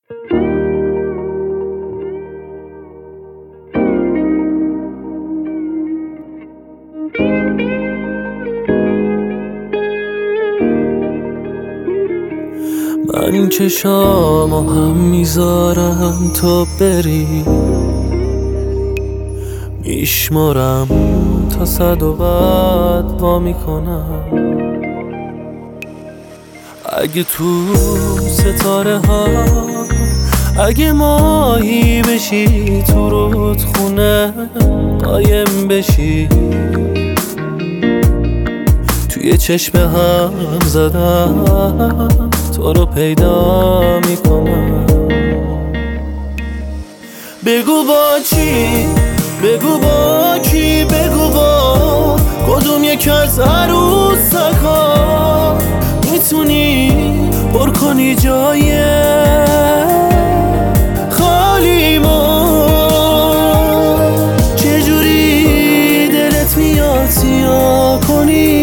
من چشامو هم میذارم تو بری، میشمارم تا 100 و بعد وا میکنم. اگه تو ستاره ها اگه ماهی بشی، تو رودخونه قایم بشی، توی چشم هم زدم تو رو پیدا میکنم. بگو با چی، بگو با کی، بگو با کدوم یک از عروسکا میتونی پر کنی جای خالی ما. چجوری دلت میاد سیاه کنی،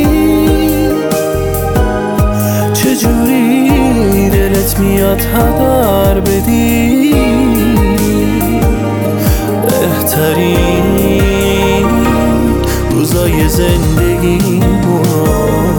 چجوری دلت میاد هدر بدی بهترین روزای زندگیمونو.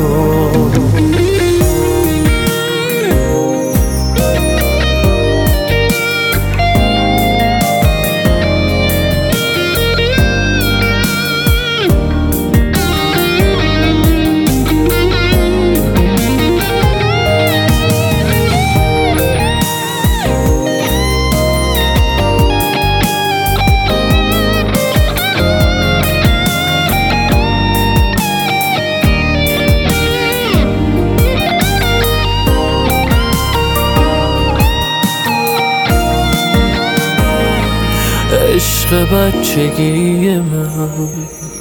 عشق بچگی من،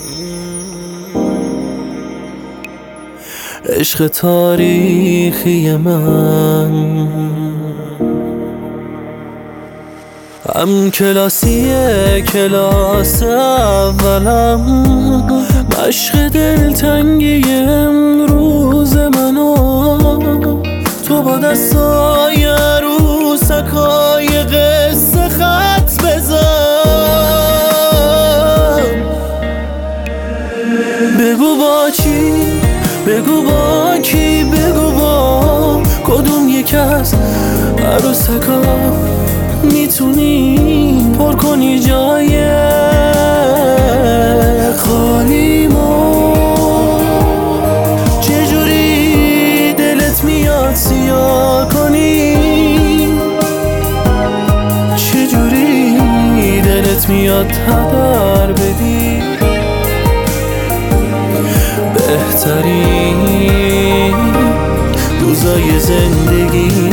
عشق تاریخی من، هم کلاسی کلاس اولم، مشق دلتنگی امروز منو، تو با دستای عروسکای قصه خط بزن. بگو با چی، بگو با کی، بگو با کدوم یک از عروسکا میتونی پر کنی جای خالی ما. چجوری دلت میاد سیاه کنی، چجوری دلت میاد هدر بدی بهترین روزای زندگی.